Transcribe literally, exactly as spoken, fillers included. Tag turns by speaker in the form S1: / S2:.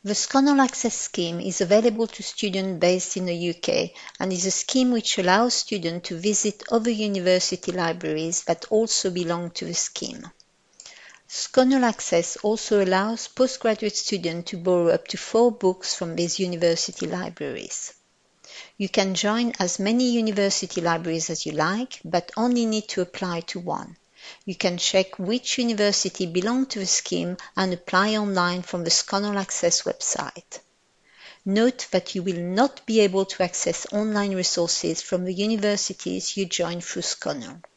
S1: The Scannell Access Scheme is available to students based in the U K and is a scheme which allows students to visit other university libraries that also belong to the scheme. Scannell Access also allows postgraduate students to borrow up to four books from these university libraries. You can join as many university libraries as you like, but only need to apply to one. You can check which university belongs to the scheme and apply online from the Scannell Access website. Note that you will not be able to access online resources from the universities you join through Scannell.